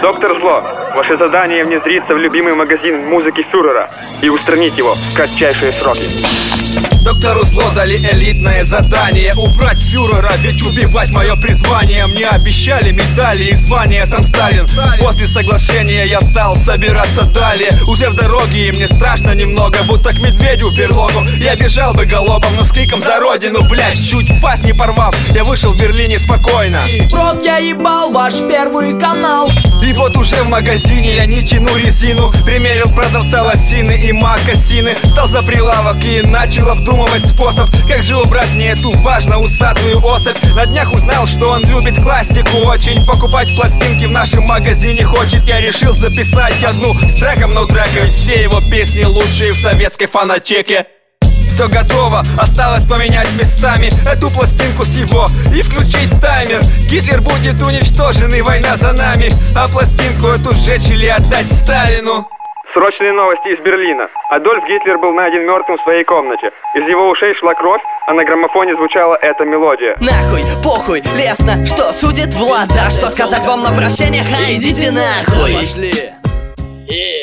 Доктор Зло, ваше задание внедриться в любимый магазин музыки фюрера и устранить его в кратчайшие сроки. Доктору Зло дали элитное задание: убрать фюрера, ведь убивать мое призвание. Мне обещали медали и звания, сам Сталин. После соглашения я стал собираться далее. Уже в дороге и мне страшно немного, будто к медведю в берлогу. Я бежал бы галопом, но с криком за родину, блять, чуть пас не порвав, я вышел в Берлине спокойно. Рот я ебал ваш первый канал. И вот уже в магазине я не тяну резину. Примерил продавца лосины и мокасины. Стал за прилавок и начал обдумывать способ, как же убрать мне эту важно усатую особь. На днях узнал, что он любит классику очень. Покупать пластинки в нашем магазине хочет. Я решил записать одну с треком No Track, ведь все его песни лучшие в советской фонотеке. Все готово, осталось поменять местами эту пластинку с его и включить таймер. Гитлер будет уничтожен и война за нами, а пластинку эту сжечь или отдать Сталину. Срочные новости из Берлина. Адольф Гитлер был найден мертвым в своей комнате. Из его ушей шла кровь, а на граммофоне звучала эта мелодия. Нахуй, похуй, лестно, что судит влада. Что сказать вам на прощание, ха, идите нахуй. Пошли.